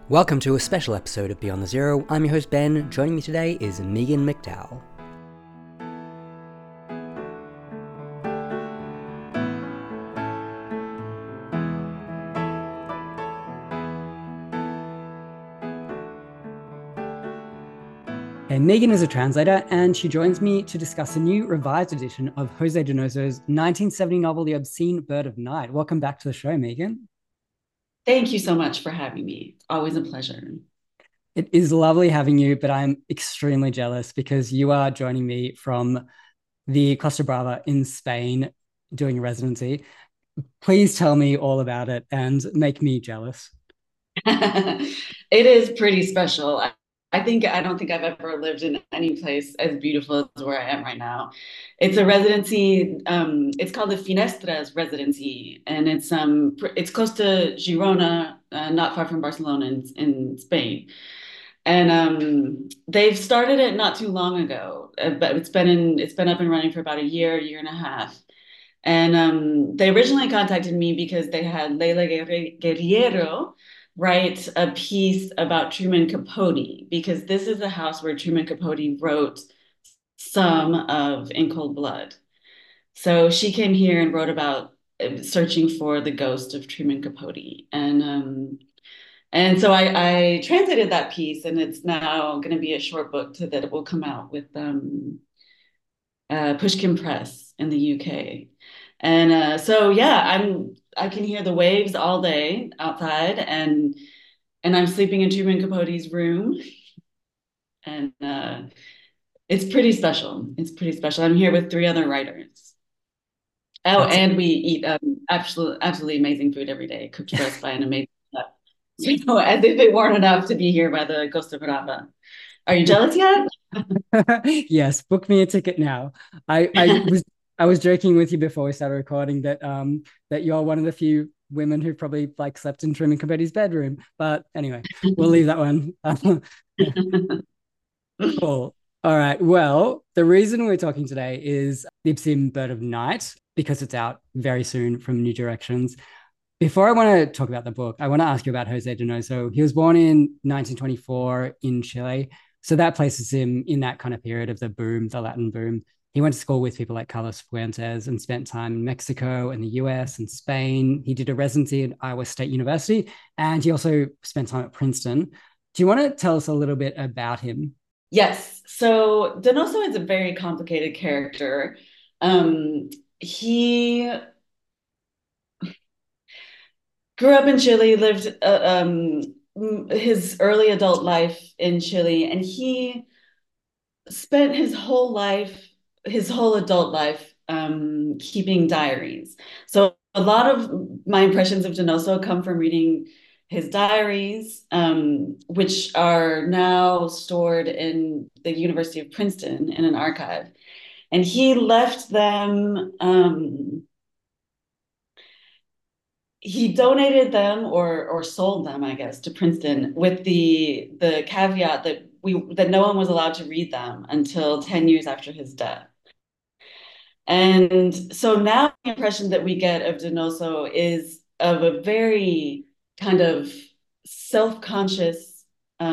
Welcome to a special episode of Beyond the Zero. I'm your host Ben. Joining me today is Megan McDowell. And Megan is a translator, and she joins me to discuss a new revised edition of Jose Donoso's 1970 novel, The Obscene Bird of Night. Welcome back to the show, Megan. Thank you so much for having me. Always a pleasure. It is lovely having you, but I'm extremely jealous because you are joining me from the Costa Brava in Spain doing a residency. Please tell me all about it and make me jealous. It is pretty special. I don't think I've ever lived in any place as beautiful as where I am right now. It's a residency. It's called the Finestras residency, and it's close to Girona, not far from Barcelona in Spain. And they've started it not too long ago, but it's been up and running for about a year and a half. And they originally contacted me because they had Leila Guerriero write a piece about Truman Capote, because this is the house where Truman Capote wrote some of In Cold Blood. So she came here and wrote about searching for the ghost of Truman Capote. And so I translated that piece, and it's now going to be a short book that will come out with Pushkin Press in the UK. And so yeah, I can hear the waves all day outside, and I'm sleeping in Truman Capote's room, and it's pretty special. It's pretty special. I'm here with three other writers. Oh, That's and we eat absolutely amazing food every day, cooked for us by an amazing chef. So, as if it weren't enough to be here by the Costa Brava. Are you jealous yet? yes, book me a ticket now. I was joking with you before we started recording that you're one of the few women who probably like slept in Truman Capote's bedroom. But anyway, we'll leave that one. Cool. All right. Well, the reason we're talking today is The Obscene Bird of Night, because it's out very soon from New Directions. Before I want to talk about the book, I want to ask you about Jose Donoso. He was born in 1924 in Chile. So that places him in that kind of period of the boom, the Latin boom. He went to school with people like Carlos Fuentes and spent time in Mexico and the US and Spain. He did a residency at Iowa State University, and he also spent time at Princeton. Do you want to tell us a little bit about him? Yes. So Donoso is a very complicated character. He grew up in Chile, lived his early adult life in Chile, and he spent his whole adult life, keeping diaries. So a lot of my impressions of Donoso come from reading his diaries, which are now stored in the University of Princeton in an archive. And he left them. He donated them or sold them, I guess, to Princeton with the caveat that no one was allowed to read them until 10 years after his death. And so now the impression that we get of Donoso is of a very kind of self-conscious,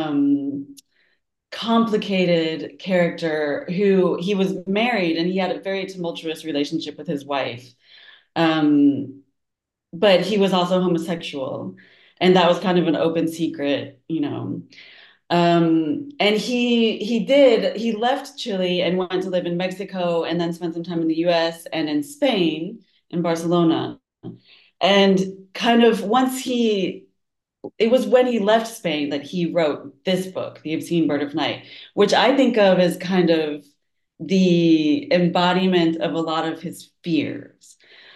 complicated character who he was married, and he had a very tumultuous relationship with his wife. Um, but he was also homosexual, and that was kind of an open secret. And he left Chile and went to live in Mexico, and then spent some time in the US and in Spain, in Barcelona. And kind of it was when he left Spain that he wrote this book, The Obscene Bird of Night, which I think of as kind of the embodiment of a lot of his fears.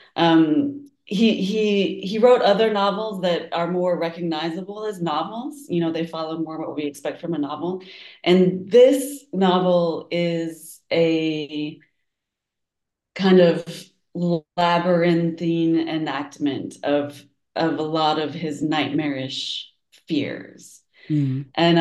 He wrote other novels that are more recognizable as novels. They follow more what we expect from a novel. And this novel is a kind of labyrinthine enactment of a lot of his nightmarish fears. Mm. And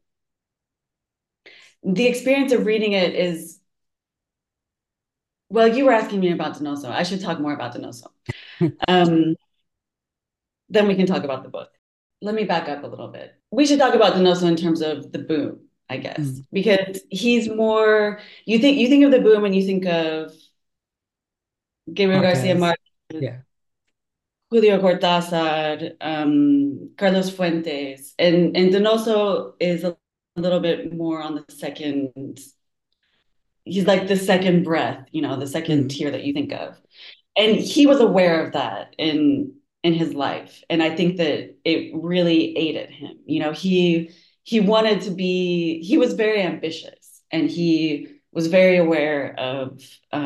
the experience of reading it is, well, you were asking me about Donoso. I should talk more about Donoso. Um, then we can talk about the book. let me back up a little bit. We should talk about Donoso in terms of the boom, I guess, Mm. because he's more, you think of the boom and you think of Gabriel Garcia Marquez. Marquez, Yeah. Julio Cortázar, Carlos Fuentes, and Donoso is a little bit more on the second. He's like the second breath, the second Mm. tier that you think of, and he was aware of that in his life, and I think that it really aided him. He wanted to be. He was very ambitious, and he was very aware of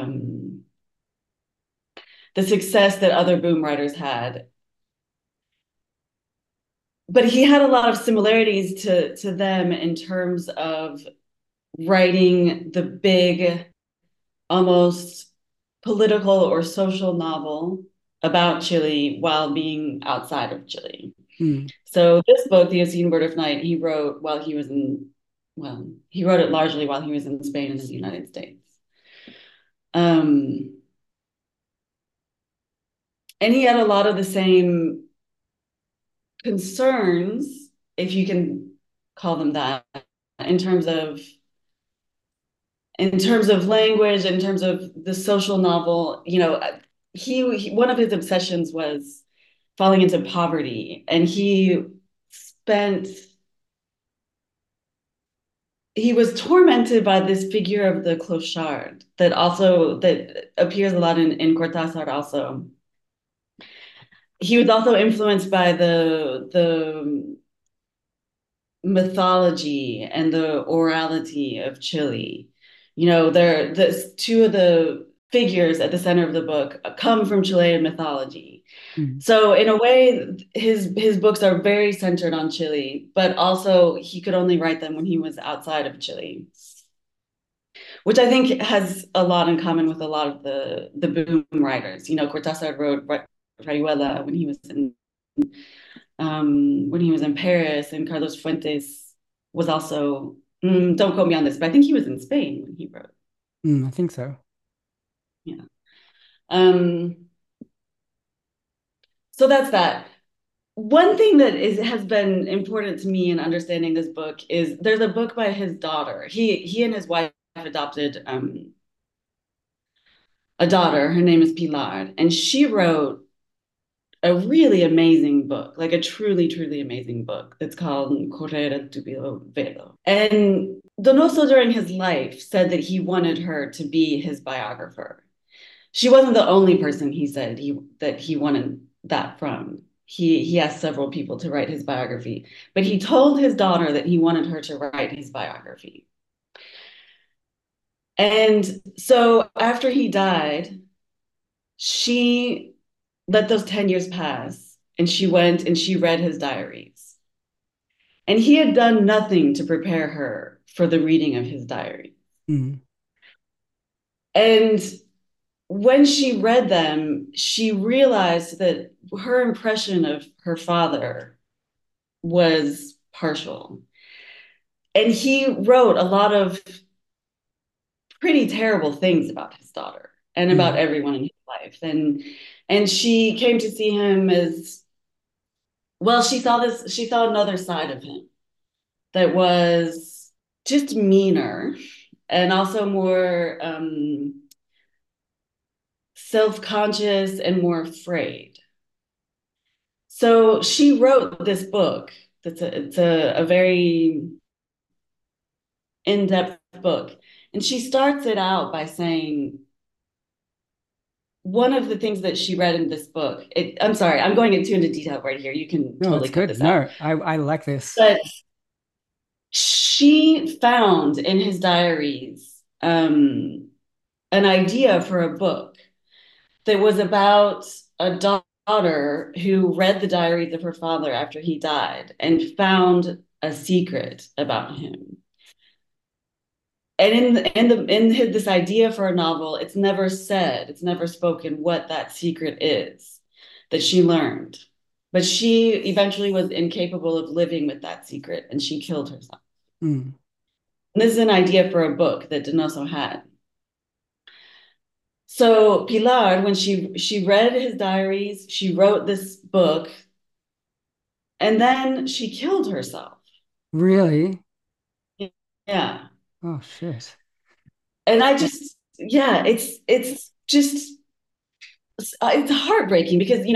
the success that other boom writers had, but he had a lot of similarities to them in terms of writing the big, almost political or social novel about Chile while being outside of Chile. Mm. So this book, The Obscene Bird of Night, he wrote while he was in, well, he wrote it largely while he was in Spain and in the United States. Um, and he had a lot of the same concerns, if you can call them that, in terms of language, in terms of the social novel. He one of his obsessions was falling into poverty, and spent he was tormented by this figure of the clochard that appears a lot in Cortázar also. He was also influenced by the mythology and the orality of Chile. Two of the figures at the center of the book come from Chilean mythology. Mm. So in a way, his books are very centered on Chile, but also he could only write them when he was outside of Chile, which I think has a lot in common with a lot of the boom writers. Cortázar wrote Rayuela when he was in Paris, and Carlos Fuentes was also, don't quote me on this, but I think he was in Spain when he wrote. Mm, I think so. Yeah. Um, so that's that. One thing that has been important to me in understanding this book is there's a book by his daughter. He and his wife adopted a daughter. Her name is Pilar, and she wrote a really amazing book, like a truly, truly amazing book that's called Correre Tupido Velo. And Donoso during his life said that he wanted her to be his biographer. She wasn't the only person he said that he wanted that from. He asked several people to write his biography, but he told his daughter that he wanted her to write his biography. And so after he died, she let those 10 years pass, and she went and she read his diaries. And he had done nothing to prepare her for the reading of his diary. Mm. And when she read them, she realized that her impression of her father was partial. And he wrote a lot of pretty terrible things about his daughter and about Mm. everyone in his life. And she came to see him as, well, she saw another side of him that was just meaner and also more self-conscious and more afraid. So she wrote this book. It's a very in-depth book. And she starts it out by saying one of the things that she read in this book, I'm sorry, I'm going into detail right here. You can No, totally it's cut good. this out. No, I like this. But she found in his diaries an idea for a book that was about a daughter who read the diaries of her father after he died and found a secret about him. And this idea for a novel, it's never said, it's never spoken what that secret is that she learned. But she eventually was incapable of living with that secret, and she killed herself. Mm. And this is an idea for a book that Donoso had. So Pilar, when she read his diaries, she wrote this book And then she killed herself. Really? Yeah. Oh shit. And I just, yeah, it's just, it's heartbreaking because,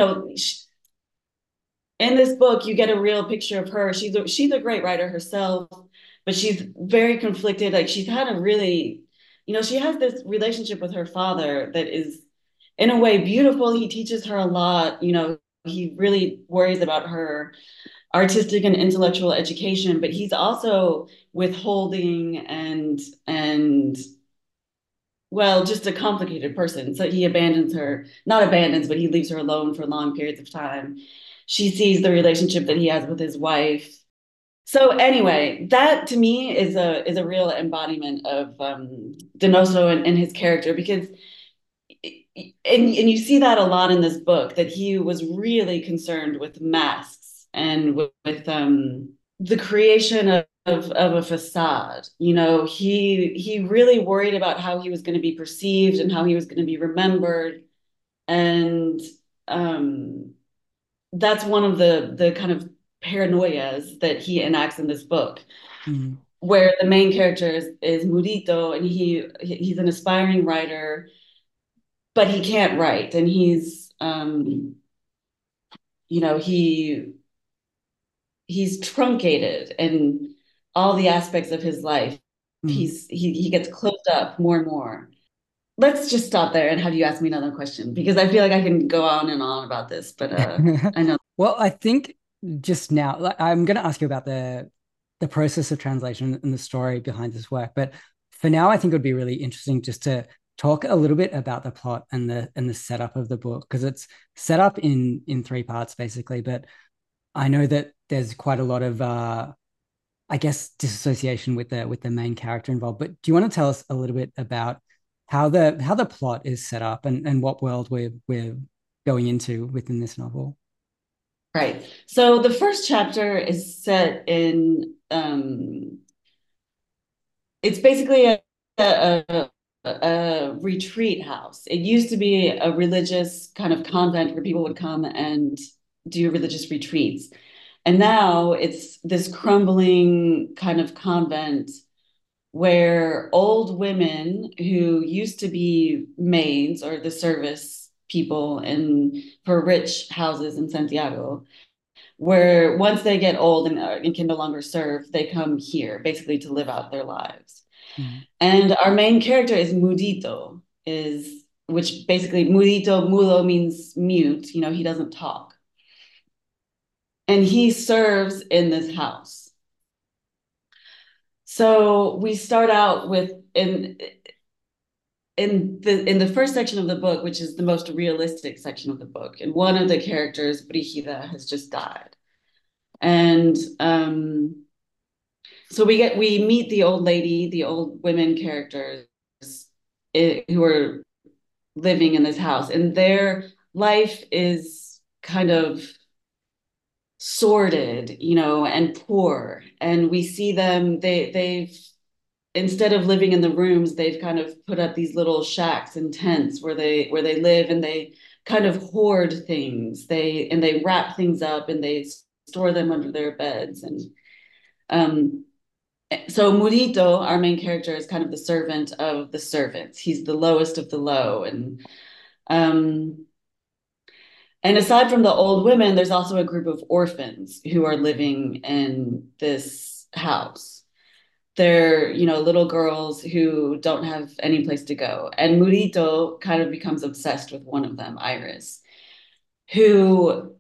in this book, you get a real picture of her. She's a great writer herself, but she's very conflicted. Like she's had a really, she has this relationship with her father that is, in a way, beautiful. He teaches her a lot. He really worries about her artistic and intellectual education, but he's also withholding and well, just a complicated person. So he abandons her, not abandons, but he leaves her alone for long periods of time. She sees the relationship that he has with his wife. So anyway, that to me is a real embodiment of Donoso and his character because and you see that a lot in this book that he was really concerned with masks and with the creation of a facade. He really worried about how he was going to be perceived and how he was going to be remembered. And um, that's one of the kind of paranoias that he enacts in this book, Mm. where the main character is Murito, and he's an aspiring writer, but he can't write, and you know, he he's truncated in all the aspects of his life. Mm. He gets closed up more and more. Let's just stop there and have you ask me another question because I feel like I can go on and on about this, but I know. Well, I think just now, like, I'm going to ask you about the process of translation and the story behind this work, but for now, I think it would be really interesting just to talk a little bit about the plot and the setup of the book because it's set up in three parts basically. But I know that there's quite a lot of I guess disassociation with the main character involved. But do you want to tell us a little bit about how the plot is set up and what world we're going into within this novel? Right. So the first chapter is set in it's basically a retreat house. It used to be a religious kind of convent where people would come and do religious retreats. And now it's this crumbling kind of convent where old women who used to be maids or the service people in for rich houses in Santiago, where once they get old and can no longer serve, they come here basically to live out their lives. Mm. And our main character is Mudito, is which basically Mudito, mudo means mute, he doesn't talk. And he serves in this house. So we start out with in the first section of the book, which is the most realistic section of the book, and one of the characters, Brigida, has just died. And so we meet the old lady, the old women characters who are living in this house, and their life is kind of sordid, and poor. And we see them, they've instead of living in the rooms, they've kind of put up these little shacks and tents where they live, and they kind of hoard things. They wrap things up and they store them under their beds. And um so Murito, our main character, is kind of the servant of the servants. He's the lowest of the low. Um and aside from the old women, there's also a group of orphans who are living in this house. They're, little girls who don't have any place to go. And Murito kind of becomes obsessed with one of them, Iris, who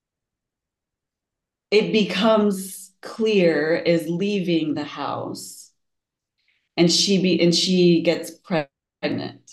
it becomes clear is leaving the house, and she gets pregnant.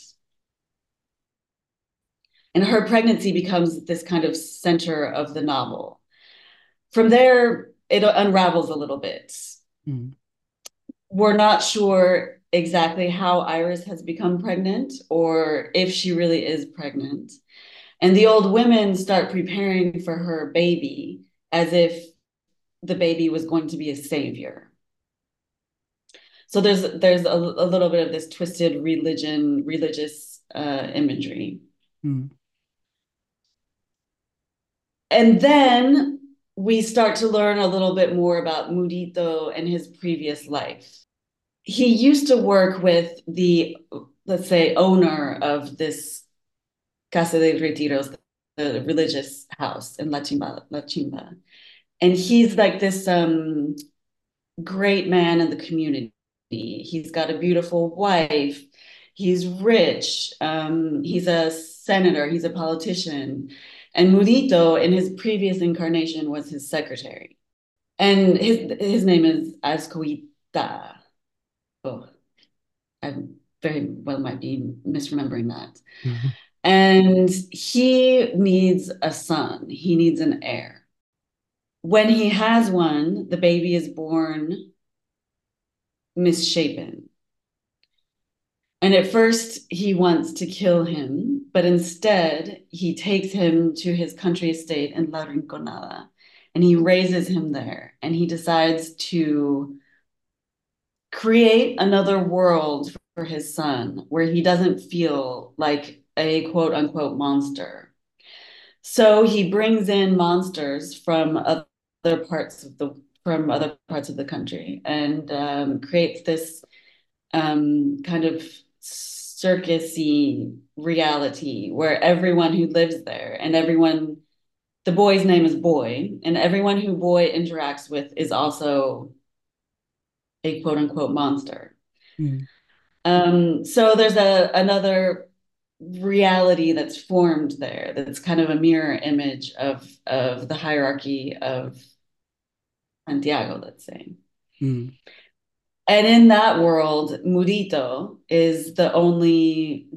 And her pregnancy becomes this kind of center of the novel. From there, it unravels a little bit. Mm. We're not sure exactly how Iris has become pregnant or if she really is pregnant. And the old women start preparing for her baby as if the baby was going to be a savior. So there's a little bit of this twisted religious imagery. Mm. And then we start to learn a little bit more about Murito and his previous life. He used to work with the, let's say, owner of this Casa de Retiros, the religious house in La Chimba. And he's like this great man in the community. He's got a beautiful wife. He's rich. He's a senator. He's a politician. And Murito, in his previous incarnation, was his secretary. And his name is Azcoita. Oh, I very well might be misremembering that. Mhm. And he needs a son. He needs an heir. When he has one, the baby is born misshapen. And at first, he wants to kill him, but instead, he takes him to his country estate in La Rinconada and he raises him there. And he decides to create another world for his son where he doesn't feel like a quote unquote monster. So he brings in monsters from other parts of the country and creates this kind of circusy reality where everyone who lives there and everyone, the boy's name is Boy, and everyone who Boy interacts with is also a quote unquote monster. Mm. So there's another reality that's formed there that's kind of a mirror image of the hierarchy of Santiago, let's say. Mm. And in that world, Murito is the only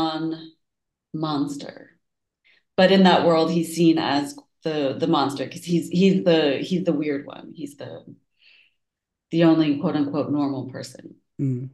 non-monster. But in that world, he's seen as the monster because he's the weird one. He's the only quote unquote normal person. Mm.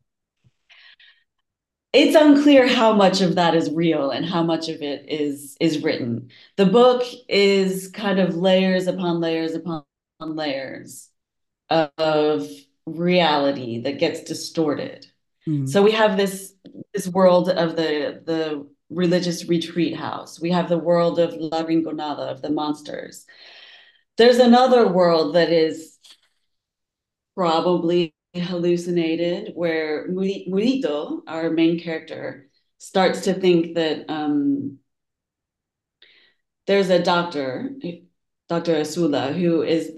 It's unclear how much of that is real and how much of it is written. The book is kind of layers upon layers upon layers of reality that gets distorted. Mm. So we have this world of the religious retreat house. We have the world of La Rinconada, of the monsters. There's another world that is probably hallucinated where Murito, our main character, starts to think that there's a doctor, Dr. Asula, who is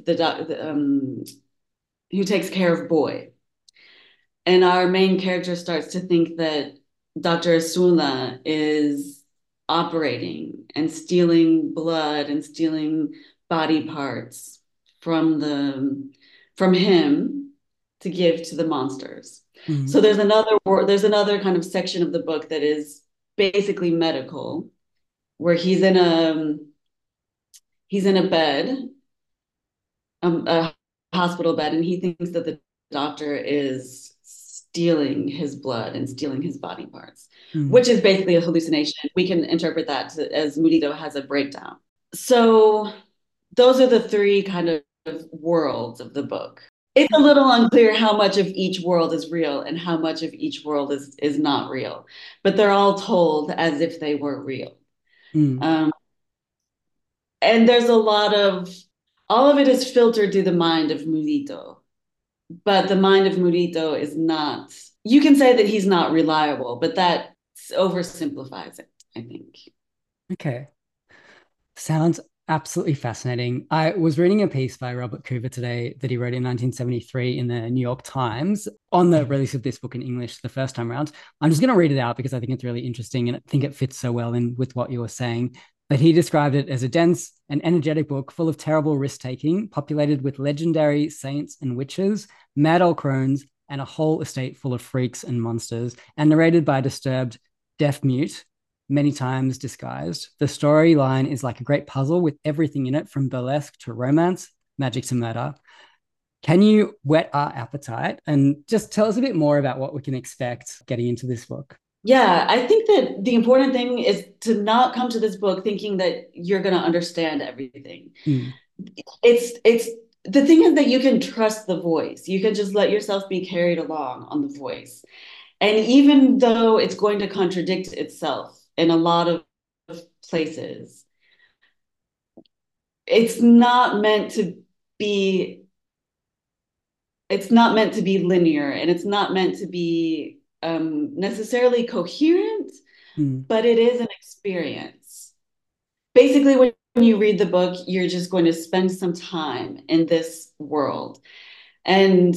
who takes care of Boy. And our main character starts to think that Dr. Asula is operating and stealing blood and stealing body parts from from him to give to the monsters. Mm. So there's another kind of section of the book that is basically medical, where he's in a bed, a hospital bed, and he thinks that the doctor is stealing his blood and stealing his body parts, Mm. which is basically a hallucination. We can interpret that as Murito has a breakdown. So those are the three kind of worlds of the book. It's a little unclear how much of each world is real and how much of each world is not real, but they're all told as if they were real. Mm. Um, and there's a lot of all of it is filtered through the mind of Murito, but the mind of Murito is not. You can say that he's not reliable, but that oversimplifies it, I think. Okay. Sounds absolutely fascinating. I was reading a piece by Robert Coover today that he wrote in 1973 in the New York Times on the release of this book in English the first time around. I'm just going to read it out because I think it's really interesting and I think it fits so well in with what you were saying. But he described it as a dense and energetic book full of terrible risk taking, populated with legendary saints and witches, mad old crones, and a whole estate full of freaks and monsters, and narrated by a disturbed deaf mute many times disguised. The storyline is like a great puzzle with everything in it from burlesque to romance, magic to murder. Can you whet our appetite and just tell us a bit more about what we can expect getting into this book? Yeah, I think that the important thing is to not come to this book thinking that you're going to understand everything. Mm. It's the thing is that you can trust the voice. You can just let yourself be carried along on the voice. And even though it's going to contradict itself in a lot of places, it's not meant to be it's not meant to be linear, and it's not meant to be necessarily coherent, Mm, but it is an experience. Basically, when you read the book, you're just going to spend some time in this world. And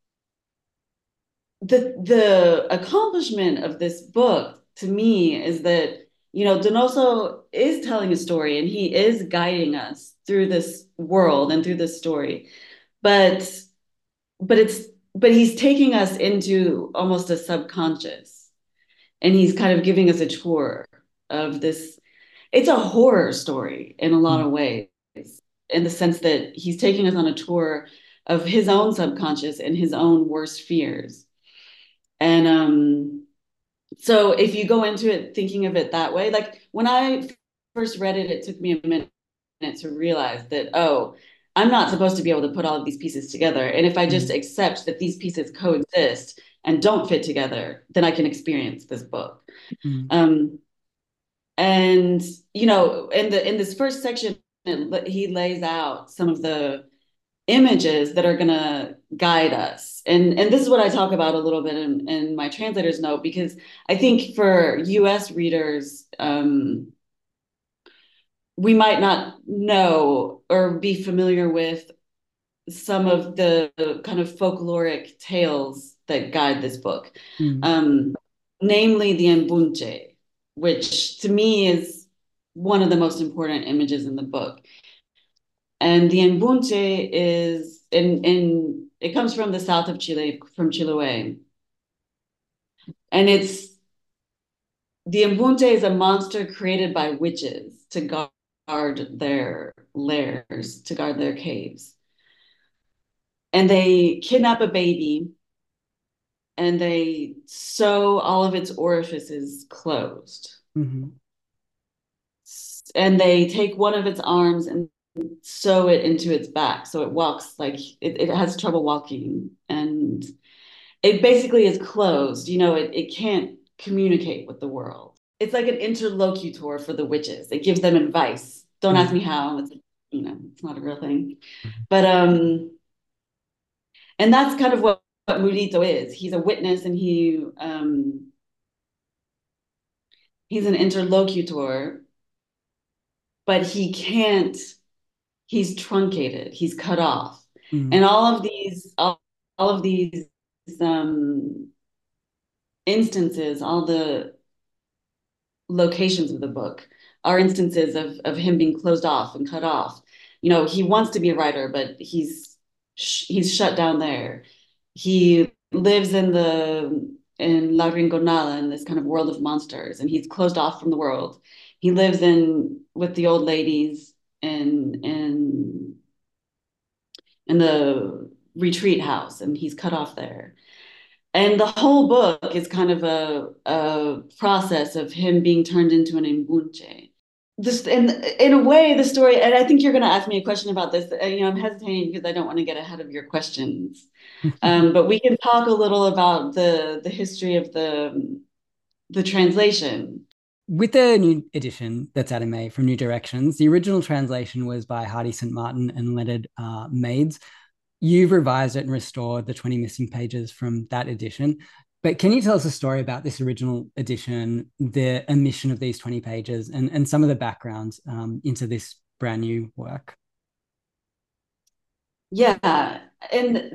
the accomplishment of this book to me is that, Donoso is telling a story and he is guiding us through this world and through this story. But but it's but he's taking us into almost a subconscious, and he's kind of giving us a tour of this. It's a horror story in a lot mm, of ways, in the sense that he's taking us on a tour of his own subconscious and his own worst fears. And so if you go into it thinking of it that way, like when I first read it, it took me a minute to realize that, oh, I'm not supposed to be able to put all of these pieces together. And if I just mm, accept that these pieces coexist and don't fit together, then I can experience this book. mm, Um, and in this first section, he lays out some of the images that are going to guide us. And this is what I talk about a little bit in my translator's note, because I think for US readers, we might not know or be familiar with some of the kind of folkloric tales that guide this book, mm, um, namely the embunche, which to me is one of the most important images in the book. And the embunche is in it comes from the south of Chile, from Chiloé. And it's the embunche is a monster created by witches to guard their lairs, to guard their caves. And they kidnap a baby and they sew all of its orifices closed. mhm, And they take one of its arms and sew it into its back. So it walks like it has trouble walking. And it basically is closed. It can't communicate with the world. It's like an interlocutor for the witches. It gives them advice. Don't ask mm, me how. It's not a real thing. But and that's kind of what Murito is. He's a witness, and he's an interlocutor, but he can't, he's truncated, he's cut off. And mm, all of these um instances, all the locations of the book are instances of him being closed off and cut off. He wants to be a writer, but he's shut down there. He lives in La Rinconada, in this kind of world of monsters, and he's closed off from the world. He lives in with the old ladies in the retreat house, and he's cut off there. And the whole book is kind of a process of him being turned into an embunche. This, in a way, the story, and I think you're going to ask me a question about this. I'm hesitating because I don't want to get ahead of your questions. But we can talk a little about the history of the translation. With the new edition that's out in May from New Directions, the original translation was by Hardy St. Martin and Leonard Maids. You've revised it and restored the 20 missing pages from that edition. But can you tell us a story about this original edition, the omission of these 20 pages, and some of the background into this brand new work? Yeah, and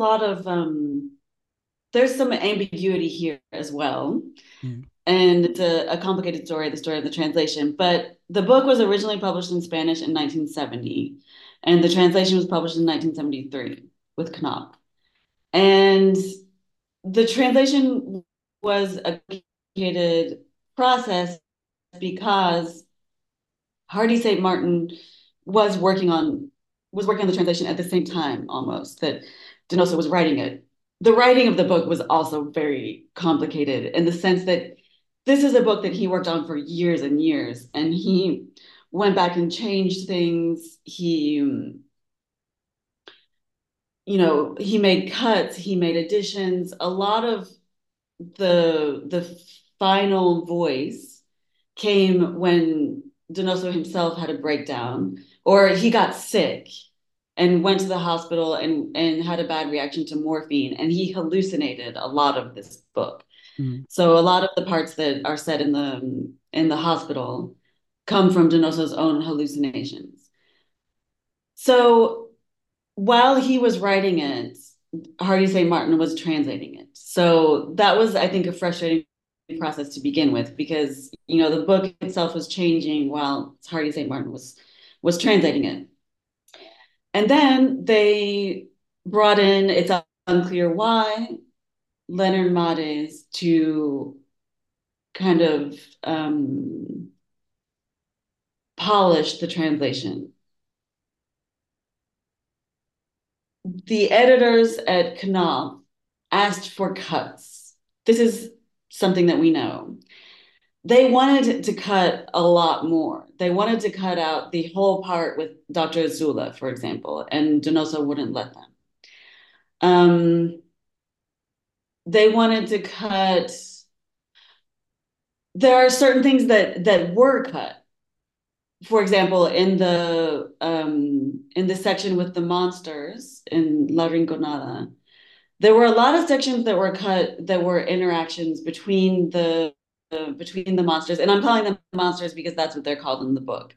there's some ambiguity here as well. Mm, And it's a complicated story, the story of the translation. But the book was originally published in Spanish in 1970, and the translation was published in 1973 with Knopf. And the translation was a complicated process because Hardy St. Martin was working on the translation at the same time almost that Donoso was writing it. The writing of the book was also very complicated in the sense that this is a book that he worked on for years and years, and he went back and changed things. He made cuts, he made additions. A lot of the final voice came when Donoso himself had a breakdown, or he got sick and went to the hospital and had a bad reaction to morphine, and he hallucinated a lot of this book. Mm. So a lot of the parts that are said in the hospital come from Donoso's own hallucinations. So while he was writing it, Hardy St. Martin was translating it. So that was, I think, a frustrating process to begin with because the book itself was changing while Hardy St. Martin was translating it. And then they brought in, it's unclear why, Leonard Mades to kind of polish the translation. The editors at Knopf asked for cuts. This is something that we know. They wanted to cut a lot more. They wanted to cut out the whole part with Dr. Azula, for example, and Donoso wouldn't let them. They wanted to cut. There are certain things that were cut. For example, in the section with the monsters in La Rinconada, there were a lot of sections that were cut that were interactions between the monsters, and I'm calling them monsters because that's what they're called in the book.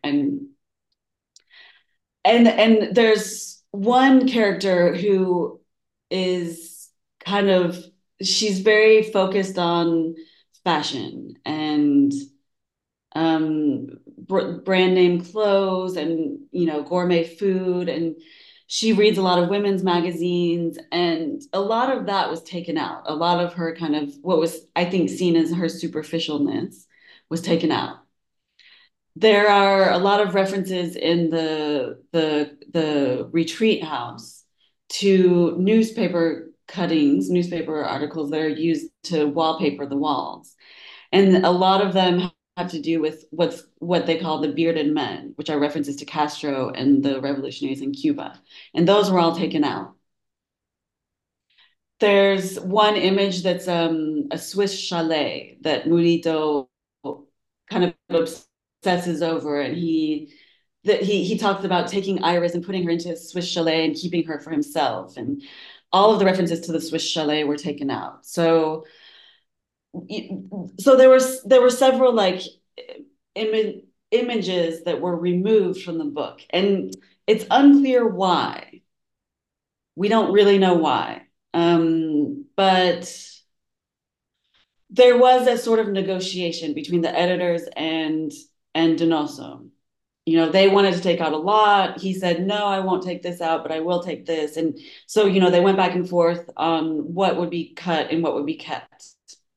And there's one character who is kind of she's very focused on fashion and brand name clothes and gourmet food, and she reads a lot of women's magazines, and a lot of that was taken out. A lot of her kind of what was, I think, seen as her superficialness was taken out. There are a lot of references in the retreat house to newspaper cuttings, newspaper articles that are used to wallpaper the walls. And a lot of them have to do with what they call the bearded men, which are references to Castro and the revolutionaries in Cuba. And those were all taken out. There's one image that's a Swiss chalet that Murillo kind of obsesses over, and he talks about taking Iris and putting her into a Swiss chalet and keeping her for himself. And all of the references to the Swiss chalet were taken out. So there were several like images that were removed from the book, and it's unclear why. We don't really know why, but there was a sort of negotiation between the editors and Donoso. They wanted to take out a lot. He said, no, I won't take this out, but I will take this. And so, they went back and forth on what would be cut and what would be kept.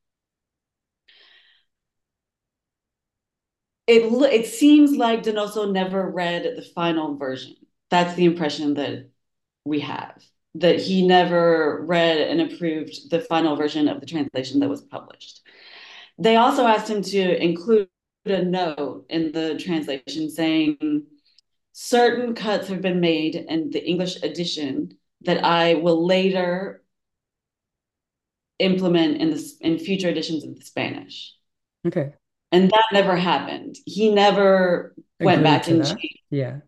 It seems like Donoso never read the final version. That's the impression that we have, that he never read and approved the final version of the translation that was published. They also asked him to include a note in the translation saying, certain cuts have been made in the English edition that I will later implement in future editions of the Spanish. Okay. And that never happened. He never went back and changed. Yeah.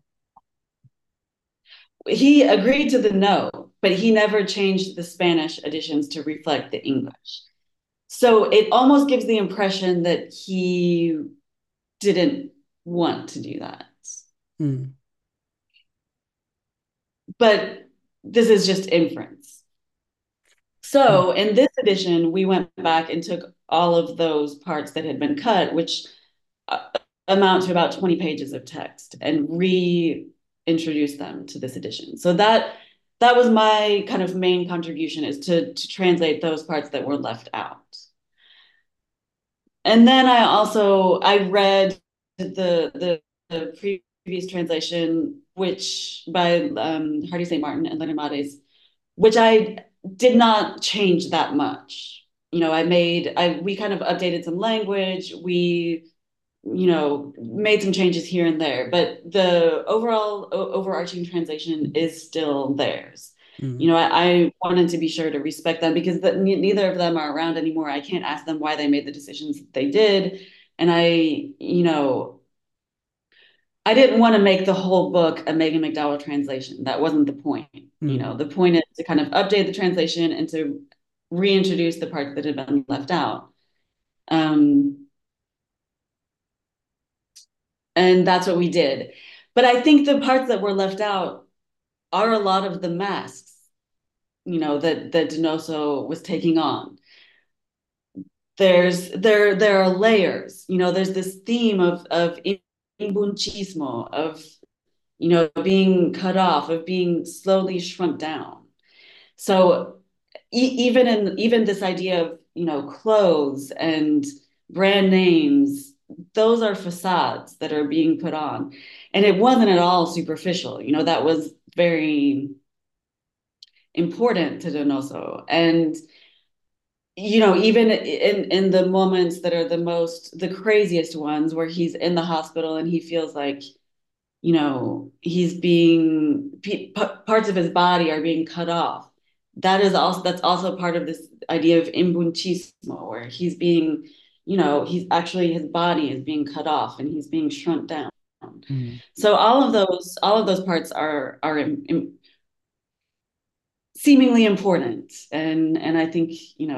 He agreed to the no, but he never changed the Spanish editions to reflect the English. So it almost gives the impression that he didn't want to do that. Mm. But this is just inference. So in this edition, we went back and took all of those parts that had been cut, which amount to about 20 pages of text, and reintroduced them to this edition. So that was my kind of main contribution, is to translate those parts that were left out. And then I read the previous translation, which by Hardy St. Martin and Leonard Mades, which I did not change that much. We kind of updated some language. We, made some changes here and there, but the overall overarching translation is still theirs. I wanted to be sure to respect them because neither of them are around anymore. I can't ask them why they made the decisions that they did. And I didn't want to make the whole book a Megan McDowell translation. That wasn't the point. Mm, The point is to kind of update the translation and to reintroduce the parts that had been left out. Um, and that's what we did. But I think the parts that were left out are a lot of the masks, that Donoso was taking on. There are layers. There's this theme of imbunchismo, of being cut off, of being slowly shrunk down. So even this idea of clothes and brand names, those are facades that are being put on, and it wasn't at all superficial. That was very important to Donoso, and even in the moments that are the craziest ones, where he's in the hospital and he feels like he's being parts of his body are being cut off. That's also part of this idea of imbunchismo, where he's actually, his body is being cut off and he's being shrunk down. mm, So all of those parts are seemingly important, and I think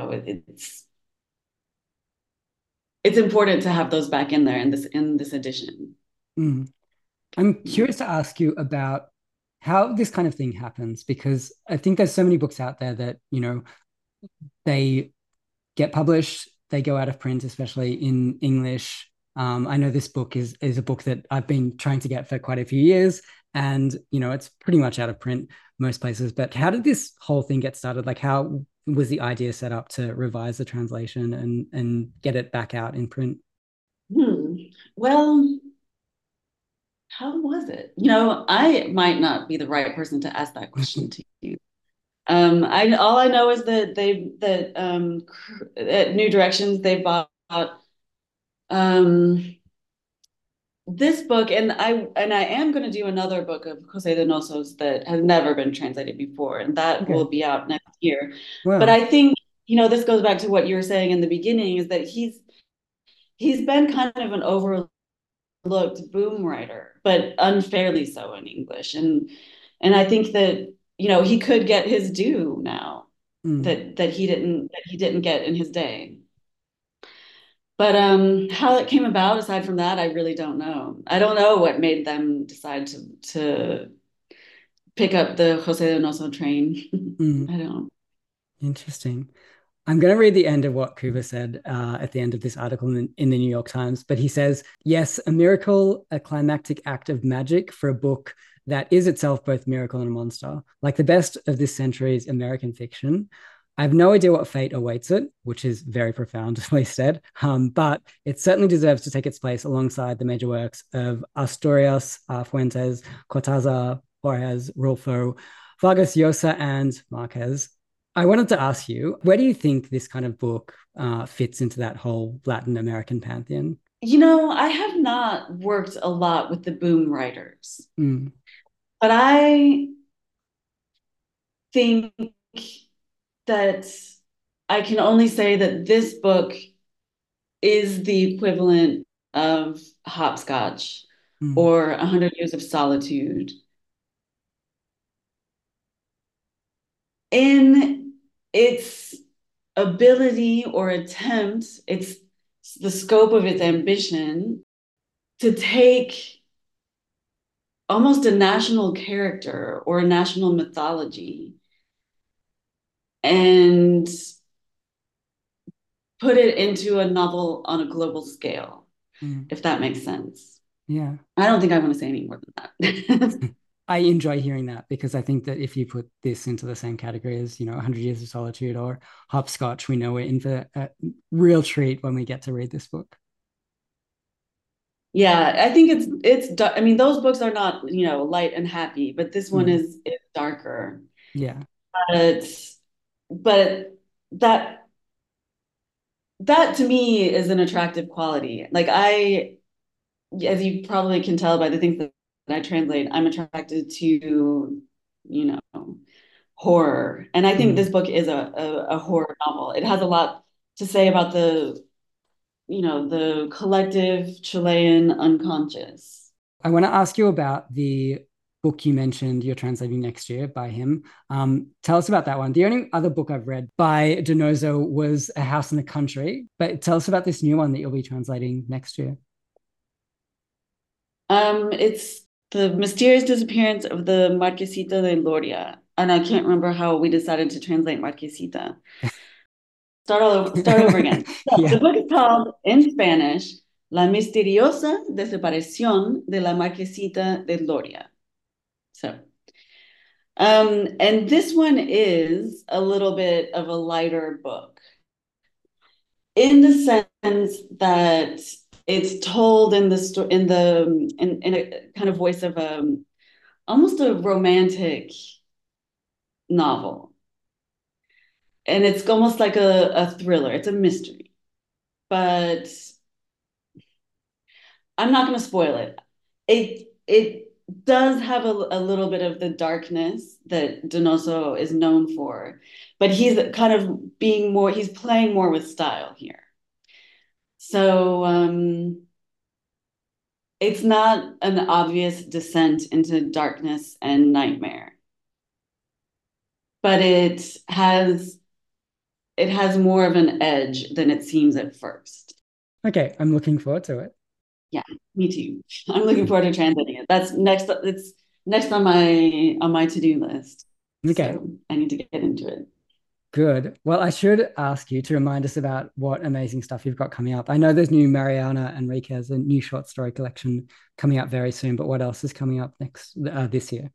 it's important to have those back in there in this edition. mm. I'm Yeah. curious to ask you about how this kind of thing happens, because I think there's so many books out there that, they get published, they go out of print, especially in English. I know this book is a book that I've been trying to get for quite a few years, and it's pretty much out of print most places. But how did this whole thing get started? Like, how was the idea set up to revise the translation and get it back out in print? Hmm. Well, how was it? I might not be the right person to ask that question to you. I all I know is that at New Directions they bought um this book, and I am going to do another book of Jose de Nosos that has never been translated before, and that Okay. will be out next year. But Wow. I think this goes back to what you were saying in the beginning, is that he's been kind of an overlooked boom writer, but unfairly so in English, and I think that he could get his due now, Mm, that he didn't get in his day. But how it came about, aside from that, I really don't know. I don't know what made them decide to pick up the Jose Donoso train. mm. I don't. Interesting. I'm going to read the end of what Kuba said at the end of this article in the New York Times. But he says, yes, a miracle, a climactic act of magic for a book that is itself both miracle and a monster, like the best of this century's American fiction. I have no idea what fate awaits it, which is very profoundly said, but it certainly deserves to take its place alongside the major works of Asturias, Fuentes, Cortázar, Borges, Rulfo, Vargas Llosa, and Marquez. I wanted to ask you, where do you think this kind of book fits into that whole Latin American pantheon? I have not worked a lot with the boom writers, Mm, but I think that I can only say that this book is the equivalent of Hopscotch mm, or 100 Years of Solitude in its ability or attempt, it's the scope of its ambition to take almost a national character or a national mythology and put it into a novel on a global scale, mm. if that makes sense. Yeah. I don't think I want to say any more than that. I enjoy hearing that, because I think that if you put this into the same category as, 100 Years of Solitude or Hopscotch, we know we're in for a real treat when we get to read this book. Yeah, I think I mean, those books are not, light and happy, but this one Mm, is darker. yeah. But but that that to me is an attractive quality. Like, as you probably can tell by the things that I translate, I'm attracted to, you know, horror. And I think Mm. this book is a horror novel. It has a lot to say about the collective Chilean unconscious. I want to ask you about the book you mentioned you're translating next year by him. Tell us about that one. The only other book I've read by Donoso was A House in the Country, but tell us about this new one that you'll be translating next year. It's the mysterious disappearance of the Marquesita de Loria, and I can't remember how we decided to translate Marquesita. Start over again. So the Yeah. book is called in Spanish La misteriosa desaparición de la Marquesita de Loria. So, and this one is a little bit of a lighter book in the sense that it's told in the story in a kind of voice of almost a romantic novel, and it's almost like a thriller. It's a mystery, but I'm not going to spoil it. It does have a little bit of the darkness that Donoso is known for, but he's kind of being more. He's playing more with style here. So it's not an obvious descent into darkness and nightmare, but it has more of an edge than it seems at first. Okay, I'm looking forward to it. Yeah, me too. I'm looking forward to translating it. That's next. It's next on my to-do list. Okay, So I need to get into it. good. Well, I should ask you to remind us about what amazing stuff you've got coming up. I know there's new Mariana Enriquez, a new short story collection coming up very soon, but what else is coming up next this year?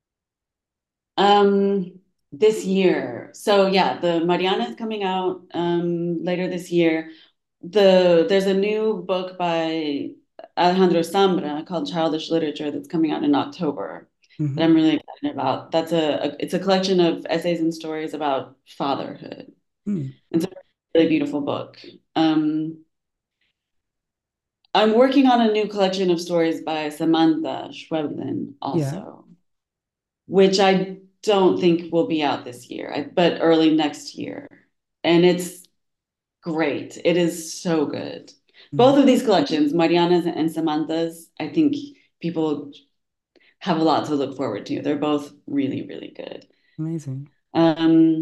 Um, this year. So yeah, the Mariana is coming out later this year. There's a new book by Alejandro Zambra called Childish Literature that's coming out in October that Mhm. I'm really excited about. It's a collection of essays and stories about fatherhood. Mm. It's a really beautiful book. Um, I'm working on a new collection of stories by Samantha Schweblin Yeah, also, which I don't think will be out this year, but early next year. And it's great. It is so good. mm. Both of these collections, Mariana's and Samantha's, I think people have a lot to look forward to. They're both really, really good. Amazing. Um,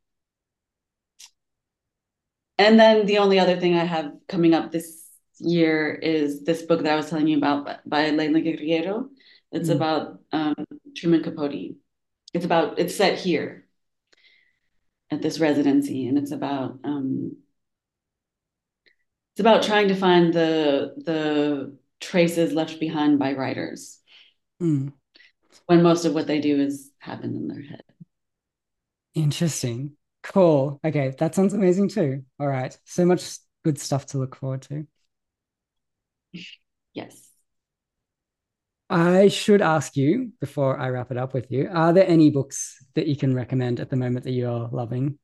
and then the only other thing I have coming up this year is this book that I was telling you about by Leila Guerriero. It's Mm. about Truman Capote. It's set here at this residency, and it's about trying to find the traces left behind by writers Mm. when most of what they do is happen in their head. Interesting. Cool. Okay, that sounds amazing too. All right. So much good stuff to look forward to. Yes. I should ask you before I wrap it up with you, are there any books that you can recommend at the moment that you're loving?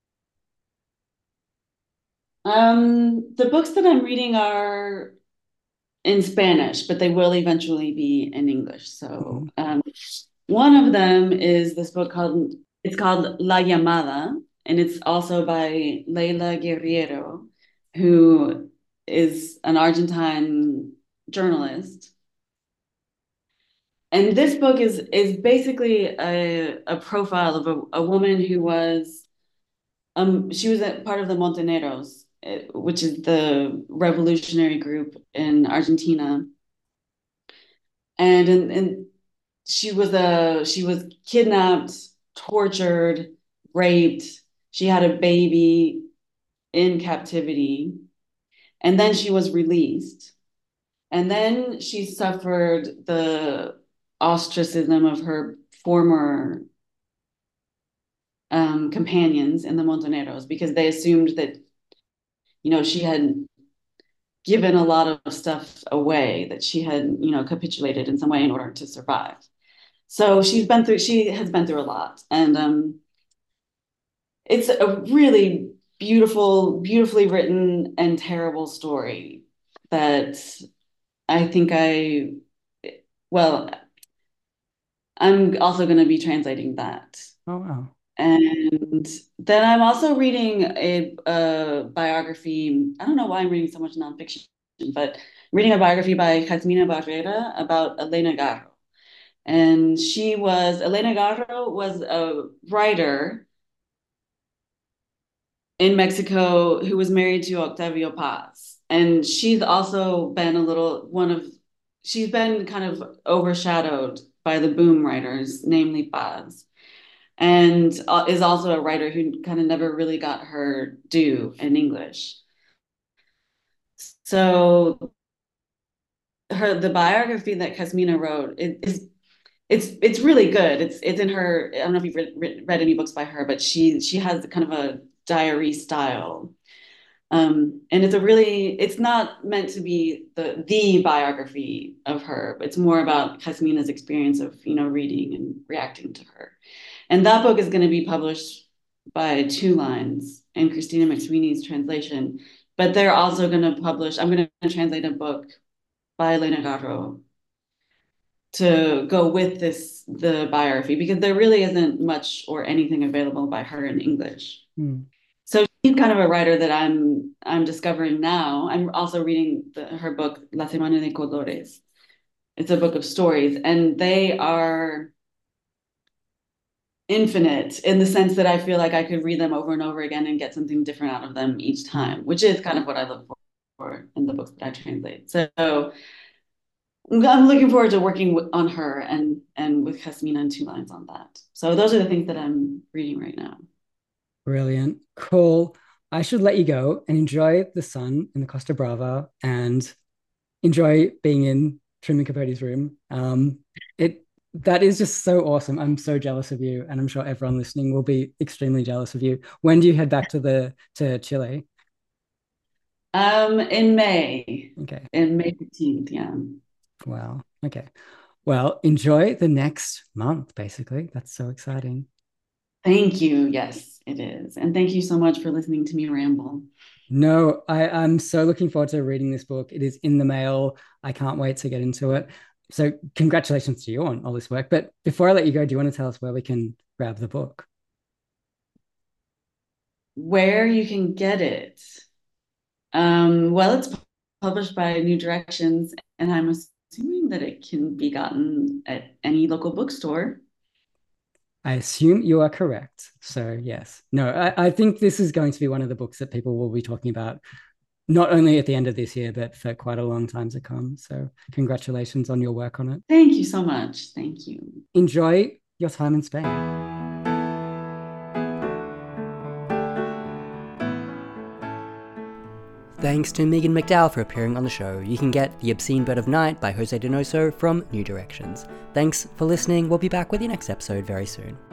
The books that I'm reading are in Spanish, but they will eventually be in English. So Mhm. one of them is this book called La Llamada, and it's also by Leila Guerriero, who is an Argentine journalist. And this book is basically a profile of a woman who was she was a part of the Montoneros, which is the revolutionary group in Argentina, and she was kidnapped, tortured, raped. She had a baby in captivity, and then she was released. And then she suffered the ostracism of her former companions in the Montoneros because they assumed that, she had given a lot of stuff away, that she had, capitulated in some way in order to survive. So she has been through a lot. And it's a really beautifully written and terrible story that I think well, I'm also going to be translating that. Oh, wow. And then I'm also reading a biography. I don't know why I'm reading so much nonfiction, but reading a biography by Jasmina Barrera about Elena Garro. And Elena Garro was a writer in Mexico who was married to Octavio Paz. And she's been kind of overshadowed by the boom writers, namely Paz, and is also a writer who kind of never really got her due in English. So the biography that Casmina wrote it's really good. It's in her. I don't know if you've read any books by her, but she has kind of a diary style. And it's not meant to be the biography of her, but it's more about Casmina's experience of, reading and reacting to her. And that book is going to be published by Two Lines and Christina McSweeney's translation. But they're also going to I'm going to translate a book by Elena Garro to go with the biography, because there really isn't much or anything available by her in English. So she's kind of a writer that I'm discovering now. I'm also reading her book La Semana de Colores. It's a book of stories, and they are infinite in the sense that I feel like I could read them over and over again and get something different out of them each time, which is kind of what I look for in the books that I translate. So I'm looking forward to working on her and with Jasmina and Two Lines on that. So those are the things that I'm reading right now. Brilliant. Cool. I should let you go and enjoy the sun in the Costa Brava and enjoy being in Truman Capote's room. That is just so awesome. I'm so jealous of you, and I'm sure everyone listening will be extremely jealous of you. When do you head back to Chile? In May. Okay. In May 15th, yeah. Wow. Okay. Well, enjoy the next month, basically. That's so exciting. Thank you. Yes, it is. And thank you so much for listening to me ramble. No, I'm so looking forward to reading this book. It is in the mail. I can't wait to get into it. So congratulations to you on all this work. But before I let you go, do you want to tell us where we can grab the book? Where you can get it. Well, it's published by New Directions, and I'm assuming that it can be gotten at any local bookstore. I assume you are correct. So yes. No, I think this is going to be one of the books that people will be talking about, not only at the end of this year, but for quite a long time to come. So congratulations on your work on it. Thank you so much. Thank you. Enjoy your time in Spain. Thanks to Megan McDowell for appearing on the show. You can get The Obscene Bird of Night by Jose Donoso from New Directions. Thanks for listening. We'll be back with your next episode very soon.